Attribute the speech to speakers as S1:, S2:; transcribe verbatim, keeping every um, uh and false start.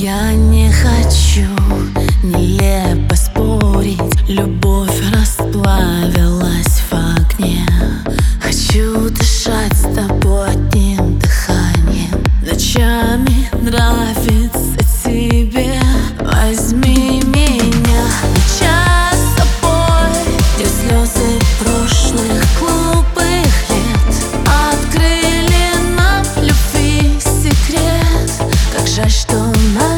S1: Я не хочу нелепо спорить, любовь расплавилась в огне. Хочу дышать с тобой одним дыханием, ночами нравится тебе. Возьми меня на час с собой, где слезы прошлых глупых лет открыли нам любви секрет. Как жаль, что на